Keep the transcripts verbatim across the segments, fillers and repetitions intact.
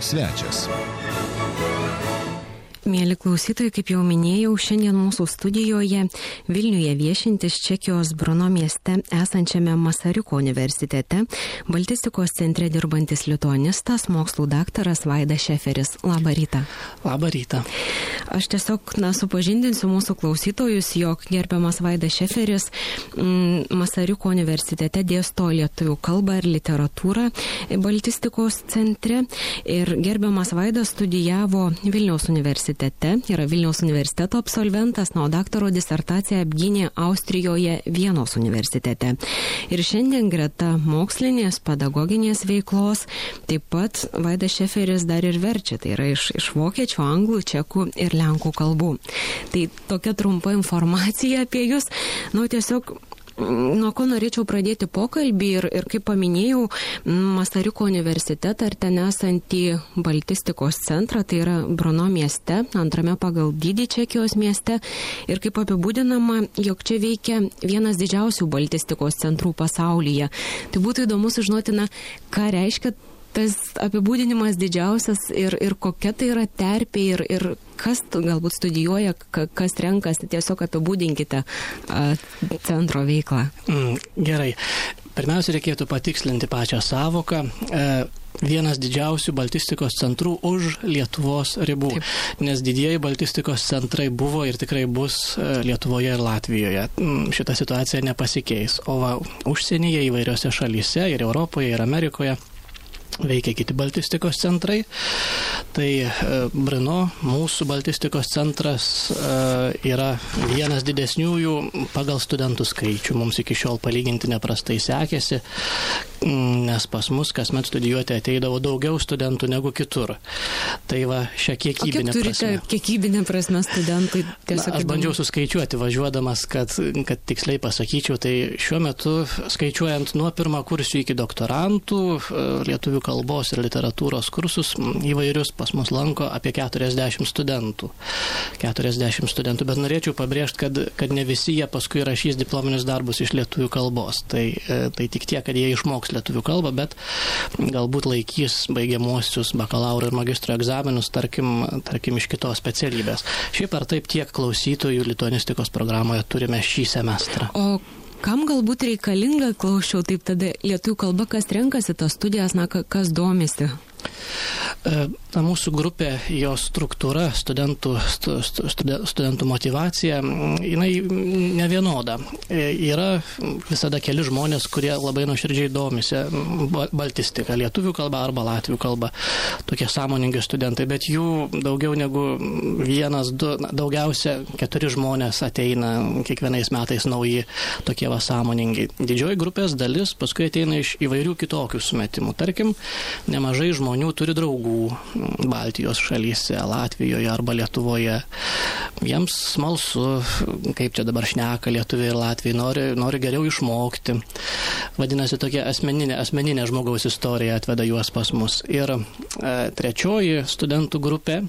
svečias. Mėly klausytojai, kaip jau minėjau, šiandien mūsų studijoje Vilniuje viešintis Čekijos Brno mieste esančiame Masariuko universitete baltistikos centre dirbantis lituanistas, mokslų daktaras Vaidas Šeferis. Labą rytą. Labą rytą. Aš tiesiog na, supažindinsiu mūsų klausytojus, jog gerbiamas Vaidas Šeferis m, Masariuko universitete dėsto lietuvių kalbą ir literatūrą baltistikos centre ir gerbiamas Vaidas studijavo Vilniaus universitete. Yra Vilniaus universiteto absolventas, na, o daktaro disertaciją apgynė Austrijoje Vienos universitete. Ir šiandien greta mokslinės, pedagoginės veiklos, taip pat Vaidas Šeferis dar ir verčia, tai yra iš, iš vokiečių, anglų, čekų ir lenkų kalbų. Tai tokia trumpa informacija apie jūs. Nu, tiesiog nuo ko norėčiau pradėti pokalbį ir, ir kaip paminėjau, Masariuko universitetą ir ten esantį baltistikos centrą, tai yra Brno mieste, antrame pagal dydį Čekijos mieste, ir kaip apibūdinama, jog čia veikia vienas didžiausių baltistikos centrų pasaulyje. Tai būtų įdomu sužinoti, na, ką reiškia tas apibūdinimas didžiausias ir, ir kokia tai yra terpė ir, ir kas galbūt studijuoja, kas renkasi, tiesiog apibūdinkite a, centro veiklą. Mm, gerai. Pirmiausia, reikėtų patikslinti pačią savoką. E, vienas didžiausių baltistikos centrų už Lietuvos ribų, Taip. Nes didieji baltistikos centrai buvo ir tikrai bus Lietuvoje ir Latvijoje. Šita situacija nepasikeis. O va, užsienyje įvairiose šalyse ir Europoje ir Amerikoje veikia kiti baltistikos centrai. Tai Brno, mūsų baltistikos centras yra vienas didesniųjų pagal studentų skaičių. Mums iki šiol palyginti neprastai sekėsi, nes pas mus kasmet studijuoti ateidavo daugiau studentų negu kitur. Tai va, šią kiekybinę prasme. O kiek turite kiekybinę prasme studentai? Na, aš bandžiau suskaičiuoti važiuodamas, kad, kad tiksliai pasakyčiau, tai šiuo metu skaičiuojant nuo pirmakursių iki doktorantų, lietuvių kalbos ir literatūros kursus įvairius pas mus lanko apie keturiasdešimt studentų. keturiasdešimt studentų, bet norėčiau pabrėžti, kad, kad ne visi jie paskui rašys diplominius darbus iš lietuvių kalbos. Tai, tai tik tiek, kad jie išmoks lietuvių kalbą, bet galbūt laikys baigiamuosius bakalauro ir magistro egzaminus, tarkim, tarkim iš kitos specialybės. Šiaip ar taip tiek klausytojų lituanistikos programoje turime šį semestrą. O kam galbūt reikalinga, klausčiau, taip tada lietuvių kalba, kas renkasi tas studijas, na, kas domisi? Ta mūsų grupė, jo struktūra, studentų, stu, stu, studentų motyvacija, jinai nevienoda. Yra visada keli žmonės, kurie labai nuoširdžiai domisi baltistika, lietuvių kalba arba latvių kalba. Tokie sąmoningi studentai, bet jų daugiau negu vienas, du, daugiausia keturi žmonės ateina kiekvienais metais nauji, tokie va sąmoningi. Didžioji grupės dalis paskui ateina iš įvairių kitokių sumetimų. Tarkim, nemažai žmonių turi draugų Baltijos šalyse, Latvijoje arba Lietuvoje. Jiems smalsu, kaip čia dabar šneka lietuviai ir latviai, nori, nori geriau išmokti. Vadinasi, tokia asmeninė, asmeninė žmogaus istorija atveda juos pas mus. Ir e, trečioji studentų grupė,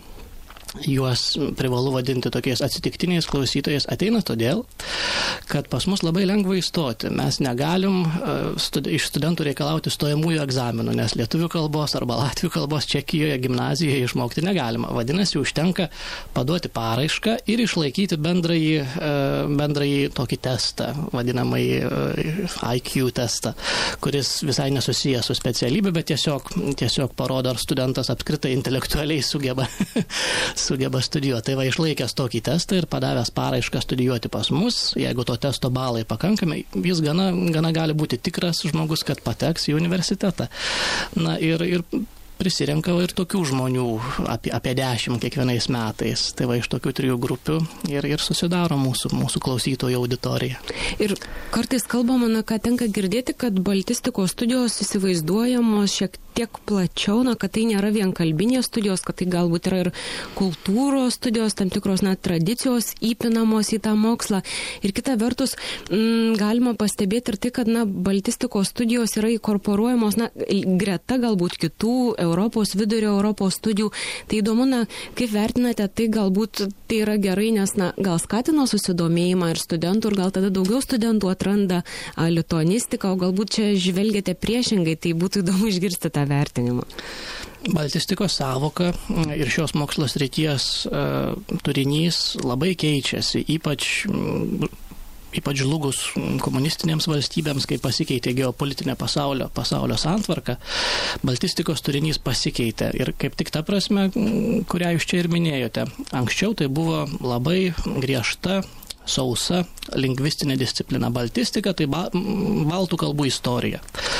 juos privalu vadinti tokiais atsitiktiniais klausytojais, ateina todėl, kad pas mus labai lengva įstoti. Mes negalim studi- iš studentų reikalauti stojamųjų egzaminų, nes lietuvių kalbos arba latvių kalbos Čekijoje gimnazijoje išmokti negalima. Vadinasi, užtenka paduoti paraišką ir išlaikyti bendrąjį, bendrąjį tokį testą, vadinamąjį I Q testą, kuris visai nesusijęs su specialybė, bet tiesiog, tiesiog parodo, ar studentas apskritai intelektualiai sugeba sugeba studijuoti. Tai va, išlaikęs tokį testą ir padavęs paraišką studijuoti pas mus, jeigu to testo balai pakankami, jis gana, gana gali būti tikras žmogus, kad pateks į universitetą. Na ir, ir prisirenka ir tokių žmonių apie, apie dešimt kiekvienais metais. Tai va, iš tokių trijų grupių ir, ir susidaro mūsų, mūsų klausytojų auditorija. Ir kartais kalbama, na, ką tenka girdėti, kad baltistikos studijos įsivaizduojamos šiek tiek plačiau, na, kad tai nėra vien kalbinės studijos, kad tai galbūt yra ir kultūros studijos, tam tikros net tradicijos įpinamos į tą mokslą. Ir kita vertus, m, galima pastebėti ir tai, kad, na, baltistikos studijos yra įkorporuojamos, na, greta galbūt kitų Europos, vidurio Europos studijų. Tai įdomu, na, kaip vertinate, tai galbūt tai yra gerai, nes, na, gal skatino susidomėjimą ir studentų, ir gal tada daugiau studentų atranda a, lituanistiką, o galbūt čia žvelgiate priešingai, tai būtų įdomu išgirsti tą vertinimą. baltistikos savoka ir šios mokslo srities turinys labai keičiasi, ypač ypač žlugus komunistinėms valstybėms, kai pasikeitė geopolitinė pasaulio, pasaulio santvarka, baltistikos turinys pasikeitė. Ir kaip tik ta prasme, kurią jūs čia ir minėjote. Anksčiau tai buvo labai griežta, sausa lingvistinė disciplina. Baltistika tai ba, baltų kalbų istorija.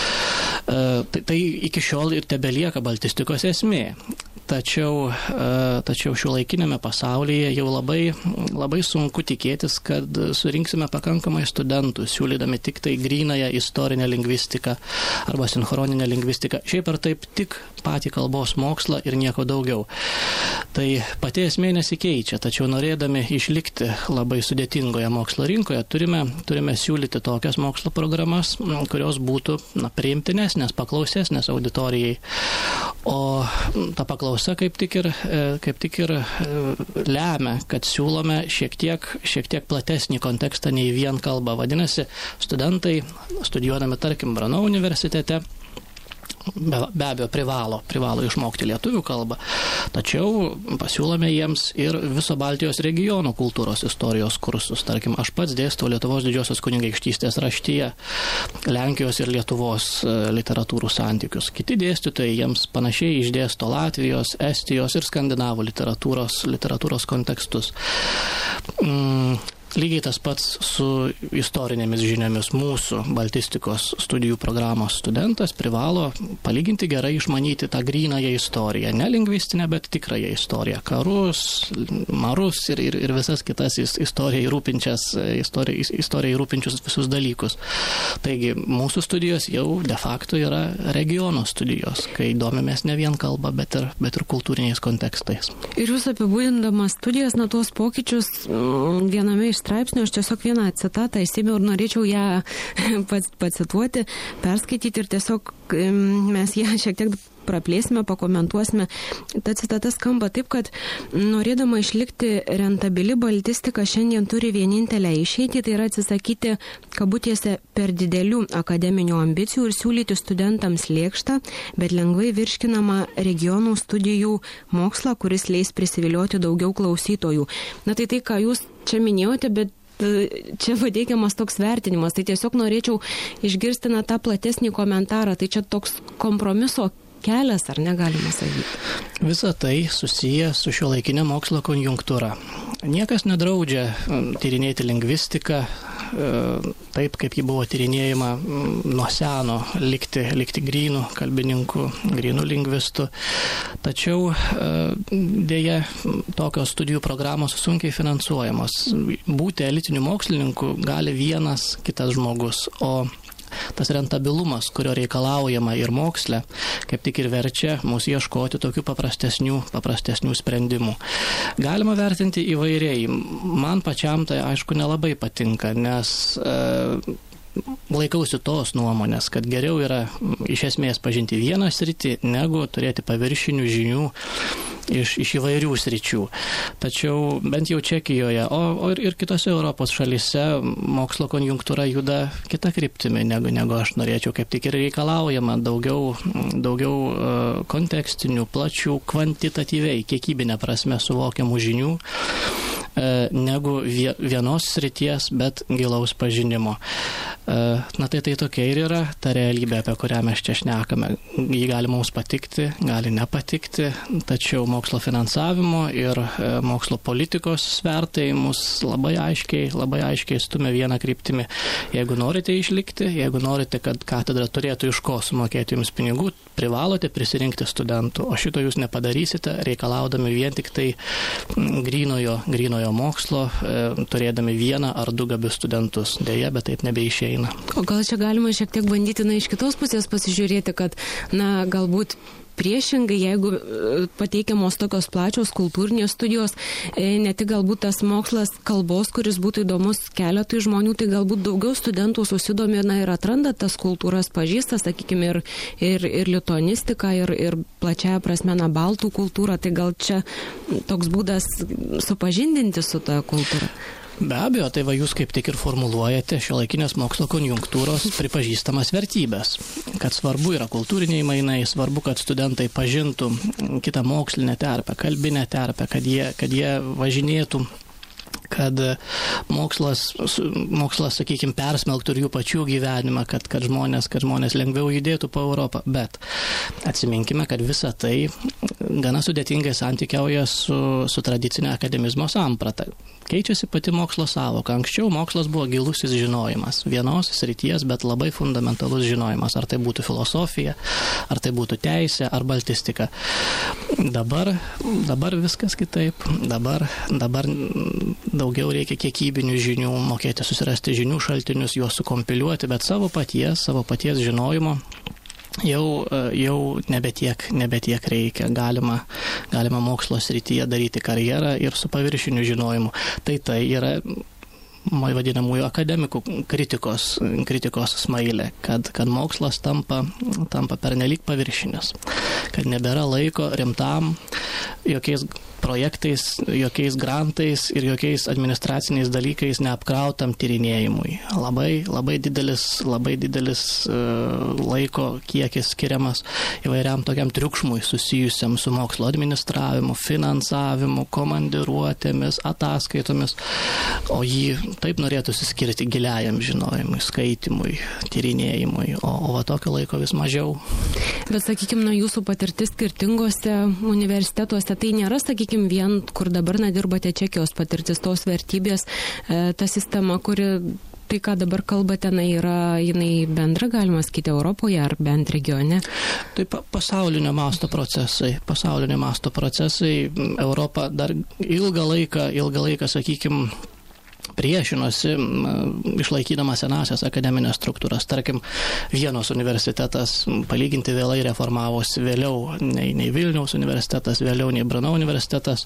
E, tai, tai iki šiol ir tebelieka baltistikos esmė. Tačiau, tačiau šiuolaikinėme pasaulyje jau labai, labai sunku tikėtis, kad surinksime pakankamai studentų, siūlydami tik tai grynąją istorinę lingvistiką arba sinchroninę lingvistiką. Šiaip ar taip tik patį kalbos mokslą ir nieko daugiau. Tai pati esmė nesikeičia, tačiau norėdami išlikti labai sudėtingoje mokslo rinkoje, turime, turime siūlyti tokias mokslo programas, kurios būtų na, priimtinesnės, paklausesnės auditorijai. O ta paklausa kaip tik ir, kaip tik ir lemia, kad siūlome šiek tiek, šiek tiek platesnį kontekstą nei vien kalbą. Vadinasi, studentai, studijuodami, tarkim, Brno universitete, Be, be abejo, privalo, privalo išmokti lietuvių kalbą, tačiau pasiūlome jiems ir viso Baltijos regiono kultūros istorijos kursus. Tarkim, aš pats dėstau Lietuvos didžiosios kunigaikštystės raštyje, Lenkijos ir Lietuvos literatūrų santykius. Kiti dėstytojai jiems panašiai išdėsto Latvijos, Estijos ir skandinavų literatūros, literatūros kontekstus. Mm. Lygiai tas pats su istorinėmis žiniomis. Mūsų baltistikos studijų programos studentas privalo palyginti gerai išmanyti tą grynąją istoriją. Ne lingvistinę, bet tikrąją istoriją. Karus, marus ir, ir, ir visas kitas istorijai rūpinčias, istorijai, istorijai rūpinčius visus dalykus. Taigi, mūsų studijos jau de facto yra regiono studijos, kai domimės ne vien kalbą, bet ir, bet ir kultūriniais kontekstais. Ir jūs apibūdindamas studijas, na, tuos pokyčius viename iš straipsnių, aš tiesiog vieną citatą įsėmiau ir norėčiau ją pacituoti, perskaityti ir tiesiog mes ją šiek tiek praplėsime, pakomentuosime. Ta citata skamba taip, kad norėdama išlikti rentabili baltistika šiandien turi vienintelę išeitį, tai yra atsisakyti kabutėse per didelių akademinių ambicijų ir siūlyti studentams lėkštą, bet lengvai virškinamą regionų studijų mokslą, kuris leis prisivilioti daugiau klausytojų. Na tai tai, ką jūs čia minėjote, bet čia pateikiamas toks vertinimas, tai tiesiog norėčiau išgirsti na, tą platesnį komentarą, tai čia toks kompromiso kelias, ar negalima sakyti? Visa tai susiję su šiuolaikinė mokslo konjunktūra. Niekas nedraudžia tyrinėti lingvistiką taip, kaip ji buvo tyrinėjama nuo seno, likti, likti grynų kalbininkų, grynų lingvistų. Tačiau dėja tokios studijų programos sunkiai finansuojamos. Būti elitiniu mokslininku gali vienas kitas žmogus, o tas rentabilumas, kurio reikalaujama ir moksle, kaip tik ir verčia mūsų ieškoti tokių paprastesnių, paprastesnių sprendimų. Galima vertinti įvairiai. Man pačiam tai aišku nelabai patinka, nes e, laikausi tos nuomonės, kad geriau yra iš esmės pažinti vieną sritį, negu turėti paviršinių žinių iš, iš įvairių sričių. Tačiau bent jau Čekijoje, o, o ir, ir kitose Europos šalyse mokslo konjunktūra juda kita kryptimi, negu, negu aš norėčiau, kaip tik ir reikalaujama daugiau, daugiau uh, kontekstinių, plačių, kvantitatyviai, kiekybinė prasme suvokiamų žinių, negu vienos srities, bet gilaus pažinimo. Na tai tai tokia ir yra ta realybė, apie kurią mes čia šnekame. Ji gali mums patikti, gali nepatikti, tačiau mokslo finansavimo ir mokslo politikos svertai mus labai aiškiai, labai aiškiai stumia vieną kryptimį. Jeigu norite išlikti, jeigu norite, kad katedra turėtų iš ko sumokėti jums pinigų, privalote prisirinkti studentų, o šito jūs nepadarysite, reikalaudami vien tik tai grynojo, grynojo mokslo, turėdami vieną ar du gabius studentus. Deja, bet taip nebeišeina. O gal čia galima šiek tiek bandyti, na, iš kitos pusės pasižiūrėti, kad, na, galbūt priešingai, jeigu pateikiamos tokios plačios kultūrinės studijos, ne tik galbūt tas mokslas kalbos, kuris būtų įdomus keletui žmonių, tai galbūt daugiau studentų susidomi, na, ir atranda tas kultūras, pažįsta, sakykime, ir, ir, ir lituanistiką, ir, ir plačiaja prasme, na, baltų kultūrą, tai gal čia toks būdas supažindinti su ta kultūra? Be abejo, tai va jūs kaip tik ir formuluojate šiuolaikinės mokslo konjunktūros pripažįstamas vertybės, kad svarbu yra kultūriniai mainai, svarbu, kad studentai pažintų kitą mokslinę terpę, kalbinę terpę, kad jie, kad jie važinėtų, kad mokslas, mokslas sakykime, persmelktų ir jų pačių gyvenimą, kad, kad, žmonės, kad žmonės lengviau judėtų po Europą. Bet atsiminkime, kad visa tai gana sudėtingai santykiauja su, su tradicinė akademizmo samprata. Keičiasi pati mokslo sąvoka. Anksčiau mokslas buvo gilusis žinojimas. Vienos srities, bet labai fundamentalus žinojimas. Ar tai būtų filosofija, ar tai būtų teisė, ar baltistika. Dabar, dabar viskas kitaip. Dabar, dabar daugiau reikia kiekybinių žinių, mokėti susirasti žinių šaltinius, juos sukompiliuoti, bet savo paties, savo paties žinojimo jau, jau nebetiek, nebetiek reikia. Galima, galima mokslo srityje daryti karjerą ir su paviršiniu žinojimu. Tai tai yra vadinamųjų akademikų kritikos, kritikos smailė, kad, kad mokslas tampa, tampa pernelyg paviršinis, kad nebėra laiko rimtam, jokiais projektais, jokiais grantais ir jokiais administraciniais dalykais neapkrautam tyrinėjimui. Labai, labai didelis, labai didelis uh, laiko kiekis skiriamas įvairiam tokiam triukšmui susijusiam su mokslo administravimu, finansavimu, komandiruotėmis, ataskaitomis, o jį taip norėtųsi skirti giliajam žinojimui, skaitimui, tyrinėjimui, o, o va tokio laiko vis mažiau. Bet, sakykime, na, jūsų patirtis skirtingose universitetuose, tai nėra, sakykime, vien, kur dabar na, dirbate Čekijos patirtis, tos vertybės, e, ta sistema, kuri, tai ką dabar kalbate, na, yra jinai bendra, galima sakyti, Europoje ar bent regione? Tai pa, pasaulinio masto procesai, pasaulinio masto procesai, Europa dar ilgą laiką, ilgą laiką, sakykime, priešinosi, išlaikydama senasias akademinės struktūras. Tarkim, Vienos universitetas palyginti vėlai reformavosi, vėliau nei, nei Vilniaus universitetas, vėliau nei Brno universitetas.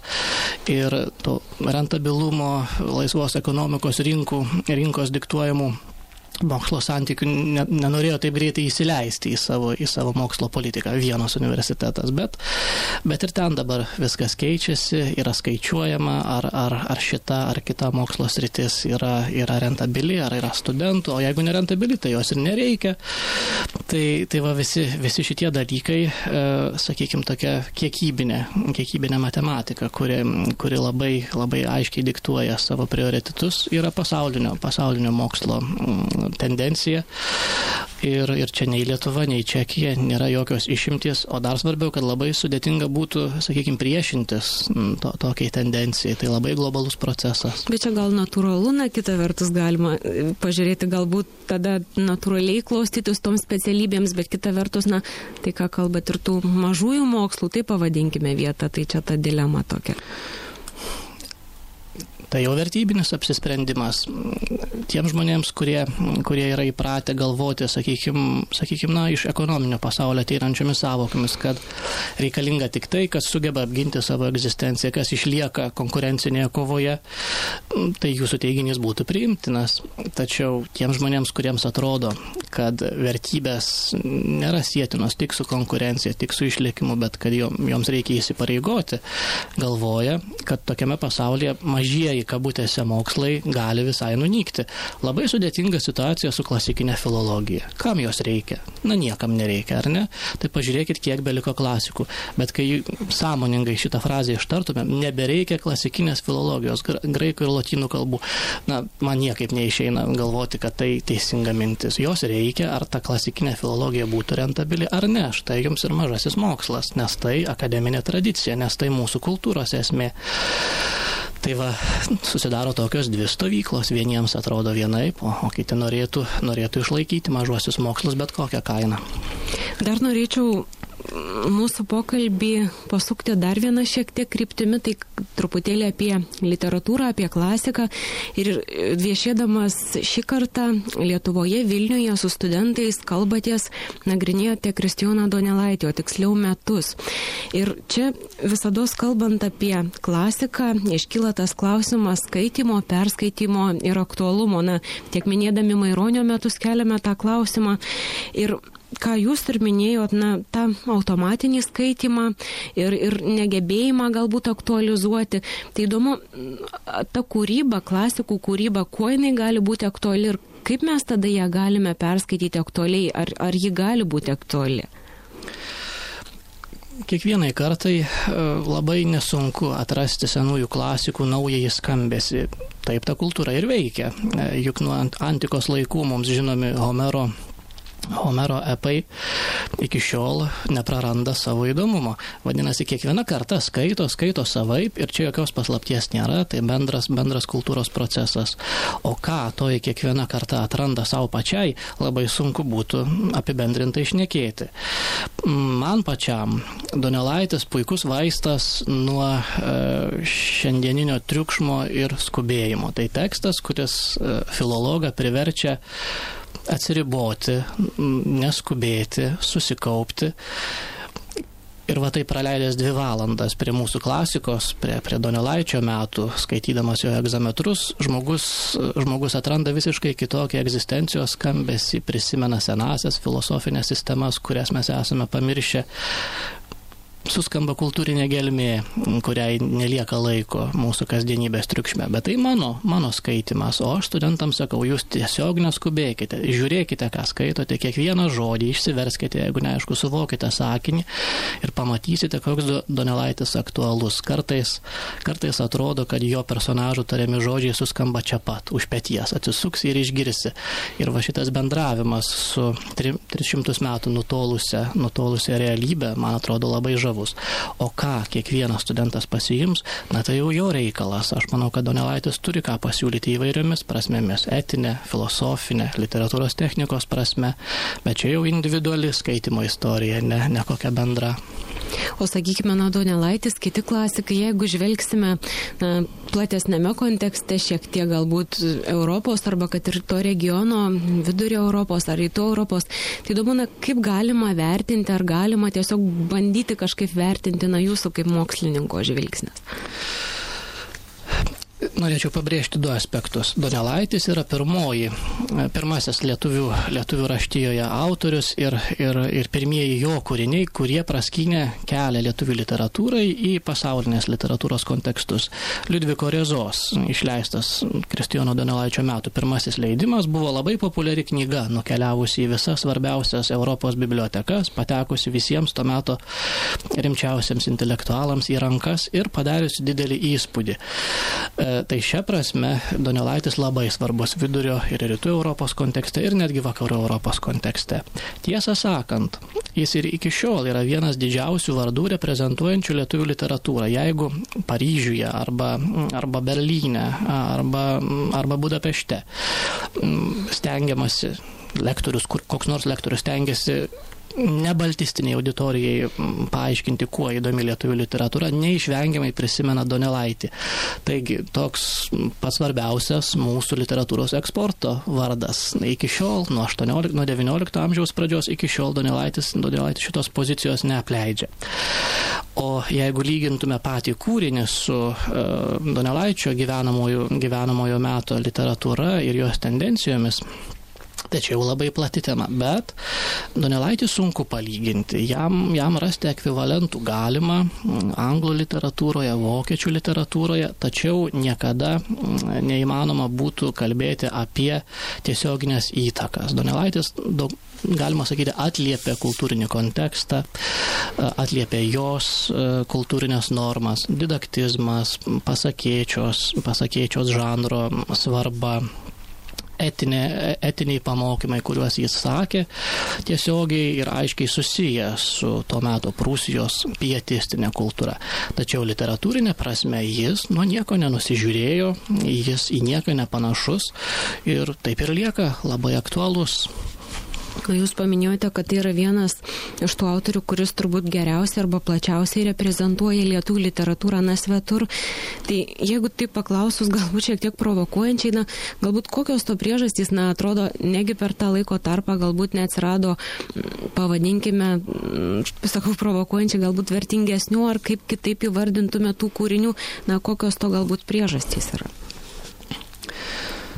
Ir to rentabilumo, laisvos ekonomikos rinkų, rinkos diktuojamų mokslo santykių ne, nenorėjo taip greitai įsileisti į savo, į savo mokslo politiką Vienos universitetas, bet, bet ir ten dabar viskas keičiasi, yra skaičiuojama, ar, ar, ar šita ar kita mokslo sritis yra, yra rentabili, ar yra studentų, o jeigu nerentabili, tai jos ir nereikia. Tai, tai va visi, visi šitie dalykai, e, sakykime, tokia kiekybinė, kiekybinė matematika, kuri, kuri labai, labai aiškiai diktuoja savo prioritetus, yra pasaulinio, pasaulinio mokslo tendencija ir, ir čia nei Lietuva, nei Čekija nėra jokios išimties, o dar svarbiau, kad labai sudėtinga būtų, sakykime, priešintis to, tokiai tendencijai, tai labai globalus procesas. Bet čia gal natūralu, na, kita vertus galima pažiūrėti, galbūt tada natūraliai klaustytis toms specialybėms, bet kita vertus, na, tai ką kalbat ir tų mažųjų mokslų, tai pavadinkime vietą, tai čia ta dilema tokia. Tai jau vertybinis apsisprendimas tiems žmonėms, kurie, kurie yra įpratę galvoti, sakykime, sakykim, na, iš ekonominio pasaulio ateinančiomis savokomis, kad reikalinga tik tai, kas sugeba apginti savo egzistenciją, kas išlieka konkurencinėje kovoje, tai jūsų teiginys būtų priimtinas. Tačiau tiems žmonėms, kuriems atrodo, kad vertybės nėra sietinos tik su konkurencija, tik su išlikimu, bet kad joms reikia įsipareigoti, galvoja, kad tokiame pasaulyje mažieji kabutėse mokslai gali visai nunykti. Labai sudėtinga situacija su klasikinė filologija. Kam jos reikia? Na, niekam nereikia, ar ne? Tai pažiūrėkit, kiek beliko klasikų. Bet kai sąmoningai šitą frazę ištartume, nebereikia klasikinės filologijos, graikų ir lotynų kalbų. Na, man niekaip neišeina galvoti, kad tai teisinga mintis. Jos reikia, ar ta klasikinė filologija būtų rentabili, ar ne. Štai jums ir mažasis mokslas, nes tai akademinė tradicija, nes tai mūsų kultūros esmė. Tai va, susidaro tokios dvi stovyklos. Vieniems atrodo vienaip, o, o kiti norėtų, norėtų išlaikyti mažuosius mokslus bet kokią kainą. Dar norėčiau mūsų pokalbį pasukti dar vieną šiek tiek kryptimi, tai truputėlį apie literatūrą, apie klasiką. Ir viešėdamas šį kartą Lietuvoje, Vilniuje su studentais kalbaties, nagrinėjote Kristijoną Donelaitį, o tiksliau metus. Ir čia visados kalbant apie klasiką, iškyla tas klausimas skaitimo, perskaitimo ir aktualumo. Na, tiek minėdami Maironio metus keliame tą klausimą. Ir ką jūs ir minėjot, na, tą automatinį skaitimą ir, ir negebėjimą galbūt aktualizuoti. Tai įdomu, ta kūryba, klasikų kūryba, kuo jinai gali būti aktuali ir kaip mes tada ją galime perskaityti aktualiai, ar, ar ji gali būti aktuali? Kiekvienai kartai labai nesunku atrasti senųjų klasikų naująjį skambesį. Taip ta kultūra ir veikia. Juk nuo antikos laikų mums žinomi Homero Homero epai iki šiol nepraranda savo įdomumo. Vadinasi, kiekviena karta skaito, skaito savaip ir čia jokios paslapties nėra, tai bendras, bendras kultūros procesas. O ką toji kiekviena karta atranda savo pačiai, labai sunku būtų apibendrintai šnekėti. Man pačiam Donelaitis puikus vaistas nuo e, šiandieninio triukšmo ir skubėjimo. Tai tekstas, kuris e, filologą priverčia atsiriboti, neskubėti, susikaupti. Ir va tai praleidęs dvi valandas prie mūsų klasikos, prie, prie Donelaičio metų, skaitydamas jo egzametrus, žmogus, žmogus atranda visiškai kitokį egzistencijos skambesį, prisimena senasias filosofinės sistemas, kurias mes esame pamiršę. Suskamba kultūrinė gelmė, kuriai nelieka laiko mūsų kasdienybės triukšme. Bet tai mano, mano skaitimas, o aš studentams sakau, jūs tiesiog neskubėkite, žiūrėkite, ką skaitote, kiekvieną žodį išsiverskite, jeigu neaišku, suvokite sakinį ir pamatysite, koks Donelaitis aktualus. Kartais, kartais atrodo, kad jo personažų tariami žodžiai suskamba čia pat, už peties, atsisuksi ir išgirsi. Ir va šitas bendravimas su tris šimtus metų nutolusią, nutolusią realybę, man atrodo, labai žavu. O ką kiekvienas studentas pasiims, na tai jau jo reikalas. Aš manau, kad Donelaitis turi ką pasiūlyti įvairiomis prasmėmis. Etinė, filosofinė, literatūros technikos prasme, bet čia jau individuali skaitimo istorija, ne, ne kokia bendra. O sakykime, na, Donelaitis, kiti klasikai, jeigu žvelgsime na, platesnėme kontekste, šiek tiek galbūt Europos arba kad ir to regiono, vidurio Europos ar rytų Europos, tai įdomu, na, kaip galima vertinti, ar galima tiesiog bandyti kažkaip vertinti, na, jūsų kaip mokslininko žvilgsnis? Norėčiau pabrėžti du aspektus. Donelaitis yra pirmoji, pirmasis lietuvių, lietuvių raštijoje autorius ir, ir, ir pirmieji jo kūriniai, kurie praskynė kelią lietuvių literatūrai į pasaulinės literatūros kontekstus. Liudviko Rėzos išleistas Kristijono Donelaičio metų pirmasis leidimas buvo labai populiari knyga, nukeliavusi į visas svarbiausias Europos bibliotekas, patekusi visiems to meto rimčiausiams intelektualams į rankas ir padariusi didelį įspūdį. Tai šia prasme Donelaitis labai svarbus vidurio ir rytų Europos kontekste ir netgi vakarų Europos kontekste. Tiesą sakant, jis ir iki šiol yra vienas didžiausių vardų reprezentuojančių lietuvių literatūrą. Jeigu Paryžiuje arba, arba Berlyne arba, arba Budapešte stengiamasi lektorius, koks nors lektorius stengiasi nebaltistiniai auditorijai paaiškinti, kuo įdomi lietuvių literatūra, neišvengiamai prisimena Donelaitį. Taigi, toks pats svarbiausias mūsų literatūros eksporto vardas. Iki šiol, nuo, aštuoniolikto, nuo devyniolikto amžiaus pradžios, iki šiol Donelaitis, Donelaitis šitos pozicijos neapleidžia. O jeigu lygintume patį kūrinį su uh, Donelaičio gyvenamojo, gyvenamojo meto literatūra ir jos tendencijomis, tačiau labai plati tema, bet Donelaitį sunku palyginti. Jam, jam rasti ekvivalentų galima anglų literatūroje, vokiečių literatūroje, tačiau niekada neįmanoma būtų kalbėti apie tiesioginės įtakas. Donelaitis, daug, galima sakyti, atliepia kultūrinį kontekstą, atliepia jos kultūrinės normas, didaktizmas, pasakėčios, pasakėčios žanro svarba, Etinė, etiniai pamokymai, kuriuos jis sakė, tiesiogiai ir aiškiai susiję su to meto Prūsijos pietistinė kultūra. Tačiau literatūrinė prasme jis nuo nieko nenusižiūrėjo, jis į nieką nepanašus ir taip ir lieka labai aktualus. Jūs paminėjote, kad tai yra vienas iš tų autorių, kuris turbūt geriausiai arba plačiausiai reprezentuoja lietuvių literatūrą na svetur. Tai jeigu taip paklausus, galbūt šiek tiek provokuojančiai, na, galbūt kokios to priežastys, na, atrodo, negi per tą laiko tarpą galbūt neatsirado, pavadinkime, sakau, provokuojančiai, galbūt vertingesnių, ar kaip kitaip įvardintume tų kūrinių, na, kokios to galbūt priežastys yra?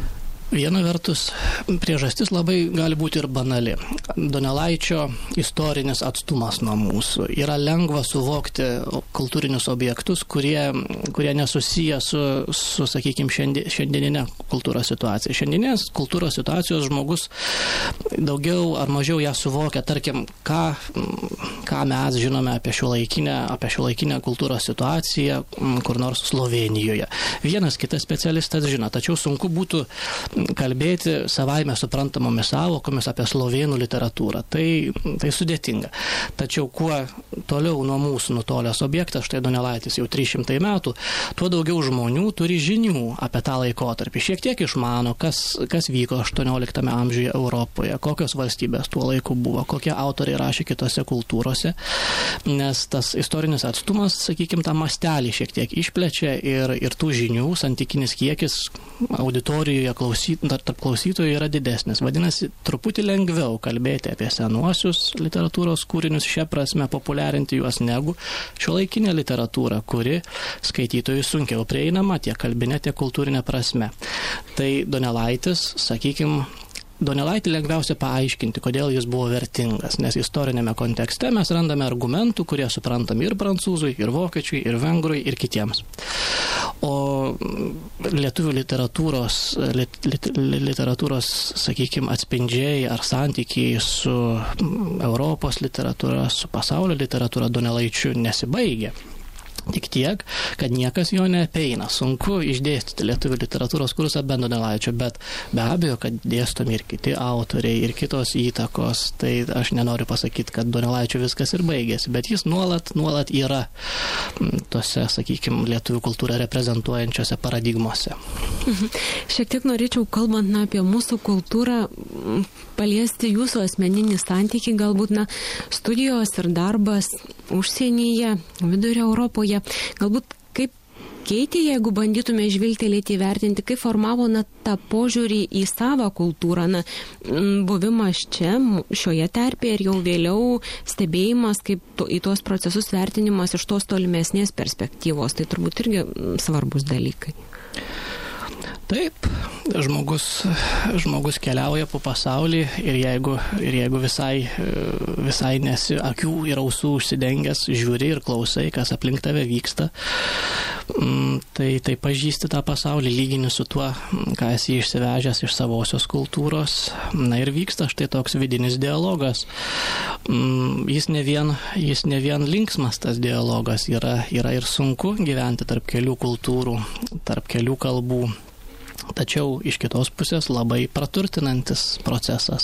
Viena vertus, priežastis labai gali būti ir banali. Donelaičio istorinis atstumas nuo mūsų. Yra lengva suvokti kultūrinius objektus, kurie, kurie nesusiję su, su sakykime, šiandieninė kultūros situacija. Šiandieninės kultūros situacijos žmogus daugiau ar mažiau ją suvokia, tarkim, ką, ką mes žinome apie šiuolaikinę, apie šiuolaikinę kultūros situaciją kur nors Slovėnijoje. Vienas kitas specialistas žino, tačiau sunku būtų kalbėti savaime suprantamomis sąvokomis apie slovėnų literatūrą. Tai, tai sudėtinga. Tačiau kuo toliau nuo mūsų nutolęs objektas, štai Donelaitis jau trys šimtai metų, tuo daugiau žmonių turi žinių apie tą laikotarpį. Šiek tiek išmano, kas, kas vyko aštuonioliktame amžiuje Europoje, kokios valstybės tuo laiku buvo, kokie autoriai rašė kitose kultūrose, nes tas istorinis atstumas, sakykime, tą mastelį šiek tiek išplečia ir, ir tų žinių santykinis kiekis auditorijoje klausyti, tarp klausytojų yra didesnis. Vadinasi, truputį lengviau kalbėti apie senuosius literatūros kūrinius, šią prasme populiarinti juos negu šiuolaikinė literatūra, kuri skaitytojui sunkiau prieinama tiek kalbinė, tiek kultūrinė prasme. Tai Donelaitis, sakykime, Donelaitį lengviausia paaiškinti, kodėl jis buvo vertingas, nes istorinėme kontekste mes randame argumentų, kurie suprantami ir prancūzui, ir vokiečiui, ir vengrui, ir kitiems. O lietuvių literatūros, lit, lit, literatūros, sakykime, atspindžiai ar santykiai su Europos literatūra, su pasaulio literatūra Donelaičiu nesibaigia. Tik tiek, kad niekas jo neapeina. Sunku išdėstyti lietuvių literatūros kursą be Donelaičio, bet be abejo, kad dėstomi ir kiti autoriai, ir kitos įtakos. Tai aš nenoriu pasakyti, kad Donelaičio viskas ir baigėsi, bet jis nuolat, nuolat yra tose, sakykime, lietuvių kultūrą reprezentuojančiose paradigmose. Mhm. Šiek tiek norėčiau, kalbant na, apie mūsų kultūrą, paliesti jūsų asmeninį santykį, galbūt na, studijos ir darbas užsienyje, vidurio Europoje. Galbūt kaip keitė, jeigu bandytume žvilgtelėti įvertinti, kaip formavo na, tą požiūrį į savo kultūrą, na, buvimas čia, šioje terpėje ir jau vėliau stebėjimas, kaip to, į tuos procesus vertinimas iš tos tolimesnės perspektyvos. Tai turbūt irgi svarbus dalykai. Taip, žmogus, žmogus keliauja po pasaulį ir jeigu, ir jeigu visai, visai nesi akių ir ausų užsidengęs, žiūri ir klausai, kas aplink tave vyksta, tai, tai pažįsti tą pasaulį, lygini su tuo, ką esi išsivežęs iš savosios kultūros. Na ir vyksta štai toks vidinis dialogas. Jis ne vien, jis ne vien linksmas tas dialogas, yra, yra ir sunku gyventi tarp kelių kultūrų, tarp kelių kalbų. Tačiau iš kitos pusės labai praturtinantis procesas.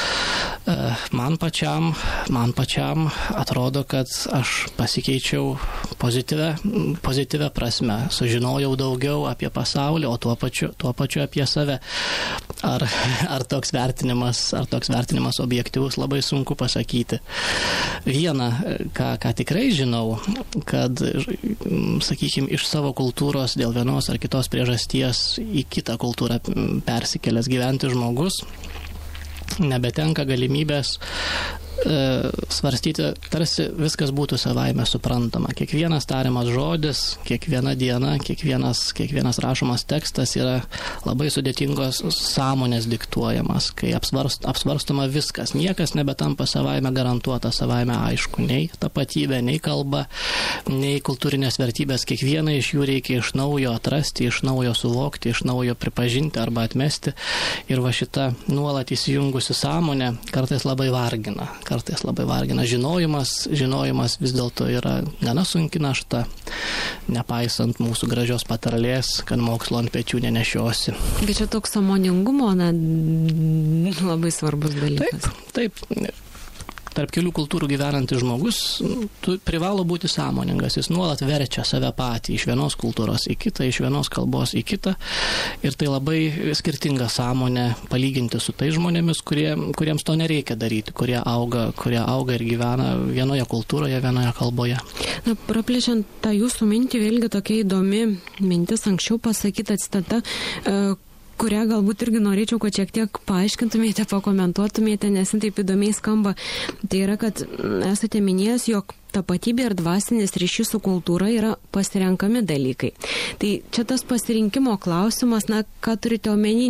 Man pačiam, man pačiam atrodo, kad aš pasikeičiau pozityvę, pozityvę prasme. Sužinojau daugiau apie pasaulį, o tuo pačiu, tuo pačiu apie save. Ar, ar, toks vertinimas, ar toks vertinimas objektyvus, labai sunku pasakyti. Viena, ką, ką tikrai žinau, kad, sakykime, iš savo kultūros dėl vienos ar kitos priežasties į kitą kultūrą persikėlęs gyventi žmogus nebetenka galimybės e, svarstyti, tarsi viskas būtų savaime suprantama. Kiekvienas tariamas žodis, kiekviena diena, kiekvienas, kiekvienas rašomas tekstas yra labai sudėtingos sąmonės diktuojamas, kai apsvarst, apsvarstoma viskas. Niekas nebetampa savaime garantuota, savaime aišku. Nei tapatybė, nei kalba, nei kultūrinės vertybės. Kiekvieną iš jų reikia iš naujo atrasti, iš naujo suvokti, iš naujo pripažinti arba atmesti. Ir va šita nuolat įsijungusi sąmonė kartais labai vargina. Kartais labai vargina. Žinojimas, žinojimas vis dėlto yra gana sunki našta, nepaisant mūsų gražios patarlės, kad mokslo ant pečių nenešiosi. Bet čia toks sąmoningumo, na, labai svarbus dalykas. Taip, taip. Tarp kelių kultūrų gyvenantis žmogus tu privalo būti sąmoningas. Jis nuolat verčia save patį iš vienos kultūros į kitą, iš vienos kalbos į kitą. Ir tai labai skirtinga sąmonė palyginti su tais žmonėmis, kurie, kuriems to nereikia daryti, kurie auga, kurie auga ir gyvena vienoje kultūroje, vienoje kalboje. Na, praplėšiant tą jūsų mintį, vėlgi tokia įdomi mintis, anksčiau pasakyta citata, kurią galbūt irgi norėčiau, kad šiek tiek paaiškintumėte, pakomentuotumėte, nes taip įdomiai skamba. Tai yra, kad esate minėjęs, jog tapatybė ir dvasinis ryšys su kultūra yra pasirenkami dalykai. Tai čia tas pasirinkimo klausimas, na, ką turite omeny, nes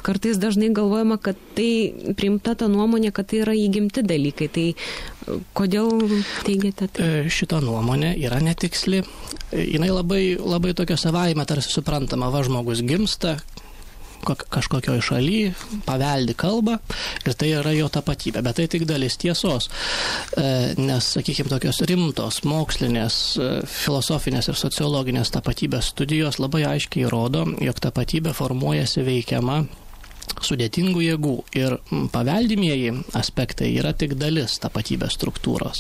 kartais dažnai galvojama, kad tai priimta ta nuomonė, kad tai yra įgimti dalykai. Tai kodėl teigiate tai? Šita nuomonė yra netiksli. Jinai labai, labai tokia savaime tarsi suprantama. Va, žmogus gimsta kažkokioj šaly, paveldi kalbą ir tai yra jo tapatybė. Bet tai tik dalis tiesos, nes, sakykime, tokios rimtos mokslinės, filosofinės ir sociologinės tapatybės studijos labai aiškiai rodo, jog tapatybė formuojasi veikiama sudėtingų jėgų ir paveldimieji aspektai yra tik dalis tapatybės struktūros.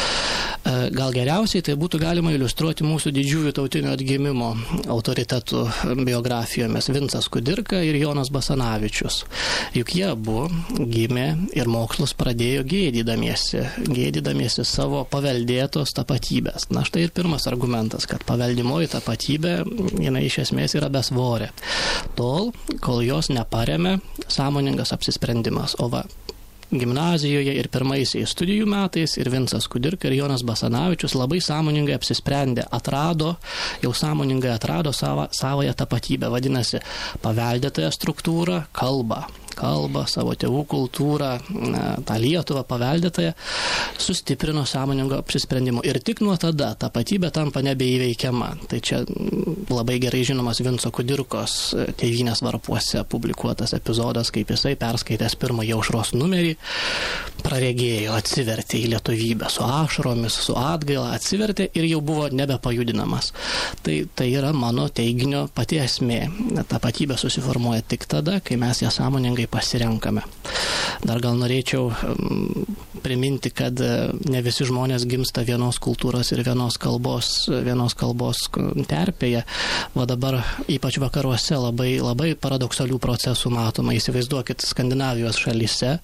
Gal geriausiai tai būtų galima iliustruoti mūsų didžiųjų tautinio atgimimo autoritetų biografijomis Vincas Kudirka ir Jonas Basanavičius. Juk jie abu gimė ir mokslus pradėjo gėdydamiesi, gėdydamiesi savo paveldėtos tapatybės. Na štai ir pirmas argumentas, kad paveldimoji tapatybė, jinai iš esmės yra besvorė. Tol, kol jos neparemia sąmoningas apsisprendimas. O va, gimnazijoje ir pirmaisiais studijų metais ir Vincas Kudirka ir Jonas Basanavičius labai sąmoningai apsisprendė, atrado, jau sąmoningai atrado savo, savoją tapatybę, vadinasi, paveldėtąją struktūrą, kalbą. kalbą, savo tėvų kultūrą, tą Lietuvą paveldėtąją, sustiprino sąmoningo apsisprendimo. Ir tik nuo tada tapatybė tampa nebeįveikiama. Tai čia labai gerai žinomas Vinco Kudirkos Tėvynės varpuose publikuotas epizodas, kaip jisai perskaitęs pirmąjį Aušros numerį, praregėjo, atsivertė į lietuvybę su ašaromis, su atgaila, atsivertė ir jau buvo nebepajudinamas. Tai, tai yra mano teiginio pati esmė. Tapatybė susiformuoja tik tada, kai mes ją sąmoningai pasirenkame. Dar gal norėčiau priminti, kad ne visi žmonės gimsta vienos kultūros ir vienos kalbos, vienos kalbos terpėje. Va dabar ypač vakaruose labai, labai paradoksalių procesų matoma. Įsivaizduokit, Skandinavijos šalyse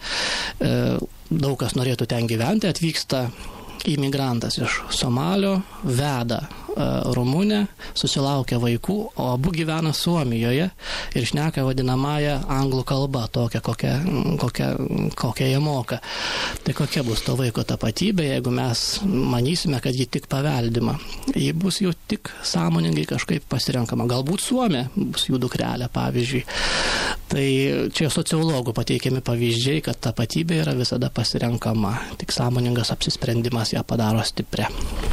daug kas norėtų ten gyventi, atvyksta imigrantas iš Somalio, veda Rumunę, susilaukia vaikų, o abu gyvena Suomijoje ir šneka vadinamąją anglų kalbą, tokią, kokią, kokią, kokią jie moka. Tai kokia bus to vaiko tapatybė, jeigu mes manysime, kad ji tik paveldima. Ji bus jau tik sąmoningai kažkaip pasirenkama. Galbūt Suomė bus jų dukrelė, pavyzdžiui. Tai čia sociologų pateikiami pavyzdžiai, kad tapatybė yra visada pasirenkama. Tik sąmoningas apsisprendimas ją padaro stiprią.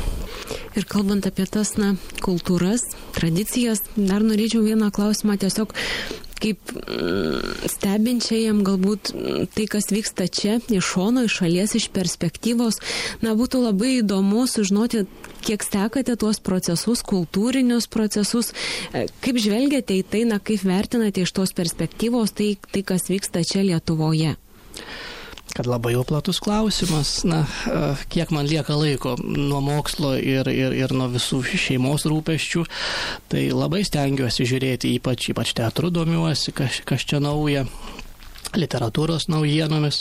Ir kalbant apie tas, na, kultūras, tradicijas, dar norėčiau vieną klausimą tiesiog kaip stebinčiajam galbūt tai, kas vyksta čia, iš šono, iš šalies, iš perspektyvos, na, būtų labai įdomu sužinoti, kiek sekate tuos procesus, kultūrinius procesus, kaip žvelgiate į tai, na, kaip vertinate iš tos perspektyvos tai, tai kas vyksta čia Lietuvoje. Kad labai jau platus klausimas, na, kiek man lieka laiko nuo mokslo ir, ir, ir nuo visų šeimos rūpesčių, tai labai stengiuosi žiūrėti, ypač, ypač teatru domiuosi, kas, kas čia nauja, literatūros naujienomis.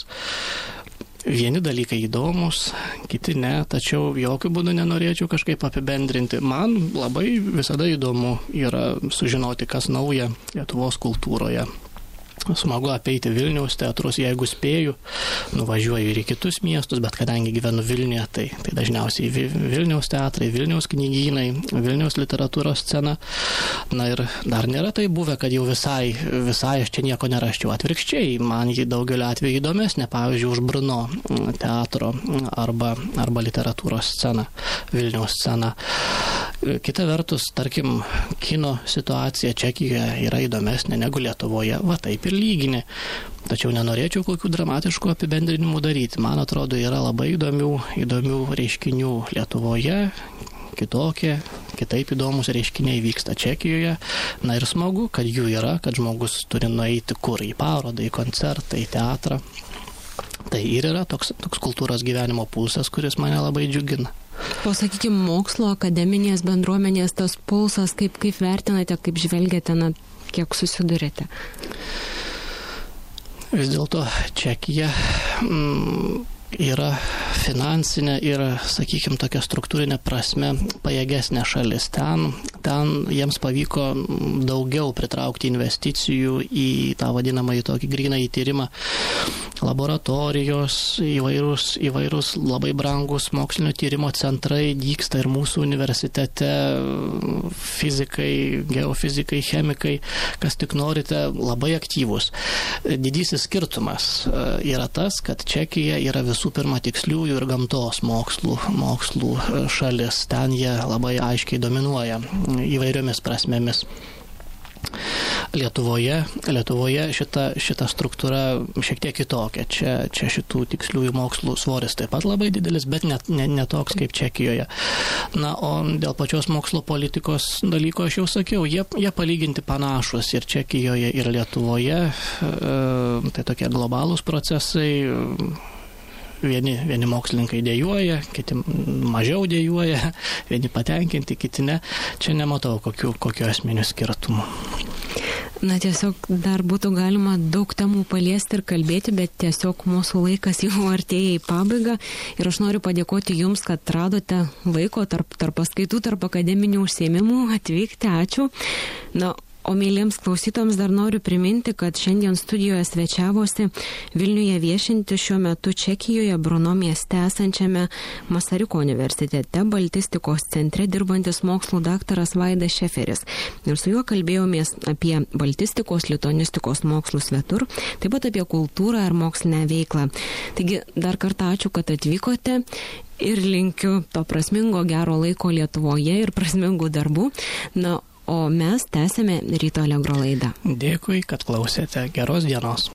Vieni dalykai įdomus, kiti ne, tačiau jokių būdų nenorėčiau kažkaip apibendrinti. Man labai visada įdomu yra sužinoti, kas nauja Lietuvos kultūroje. Smagu apeiti Vilniaus teatrus, jeigu spėju, nuvažiuoju ir į kitus miestus, bet kadangi gyvenu Vilniuje, tai, tai dažniausiai Vilniaus teatrai, Vilniaus knygynai, Vilniaus literatūros scena. Na ir dar nėra tai buvę, kad jau visai, visai aš čia nieko neraščiau. Atvirkščiai, man jį daugelio atveju įdomesnė, pavyzdžiui, už Brno teatro arba, arba literatūros scena, Vilniaus scena. Kita vertus, tarkim, kino situacija Čekijoje yra įdomesnė negu Lietuvoje. Va taip ir lygini. Tačiau nenorėčiau kokių dramatiškų apibendrinimų daryti. Man atrodo, yra labai įdomių, įdomių reiškinių Lietuvoje. Kitokie, kitaip įdomus reiškiniai vyksta Čekijoje. Na ir smagu, kad jų yra, kad žmogus turi nueiti kur, į parodą, į koncertą, į teatrą. Tai ir yra toks, toks kultūros gyvenimo pulsas, kuris mane labai džiugina. O, sakykime, mokslo, akademinės bendruomenės tas pulsas, kaip, kaip vertinate, kaip žvelgiate, na, kiek susidurėte? Vis dėlto Čekija mm, yra finansinė ir, sakykime, tokia struktūrinė prasme pajėgesnė šalis. Ten, ten jiems pavyko daugiau pritraukti investicijų į tą vadinamąjį tokį gryną įtyrimą. laboratorijos, įvairūs, įvairūs labai brangus mokslinio tyrimo centrai dygsta ir mūsų universitete, fizikai, geofizikai, chemikai, kas tik norite, labai aktyvūs. Didysis skirtumas yra tas, kad Čekija yra visų pirma tiksliųjų ir gamtos mokslų, mokslų šalis. Ten jie labai aiškiai dominuoja įvairiomis prasmėmis. Lietuvoje, Lietuvoje šita, šita struktūra šiek tiek kitokia. Čia, čia šitų tiksliųjų mokslų svoris taip pat labai didelis, bet net ne, ne toks kaip Čekijoje. Na, o dėl pačios mokslo politikos dalyko aš jau sakiau, jie, jie palyginti panašus ir Čekijoje, ir Lietuvoje. E, tai tokie globalūs procesai. Vieni, vieni mokslininkai dėjuoja, kiti mažiau dėjuoja, vieni patenkinti, kiti ne. Čia nematau kokių, kokių esminių skirtumų. Na, tiesiog dar būtų galima daug temų paliesti ir kalbėti, bet tiesiog mūsų laikas jau artėja į pabaigą ir aš noriu padėkoti Jums, kad radote laiko tarp, tarp paskaitų, tarp akademinių užsiėmimų atvykti. Ačiū. Na, o mėlyms klausytojams dar noriu priminti, kad šiandien studijoje svečiavosi Vilniuje viešinti šiuo metu Čekijoje Brno mieste esančiame Masariuko universitete baltistikos centre dirbantis mokslų daktaras Vaidas Šeferis. Ir su juo kalbėjomės apie baltistikos, lituanistikos mokslus svetur, taip pat apie kultūrą ir mokslinę veiklą. Taigi dar kartą ačiū, kad atvykote. Ir linkiu to prasmingo gero laiko Lietuvoje ir prasmingų darbų. Na, o mes tęsime Ryto Allegro laidą. Dėkui, kad klausėte. Geros dienos.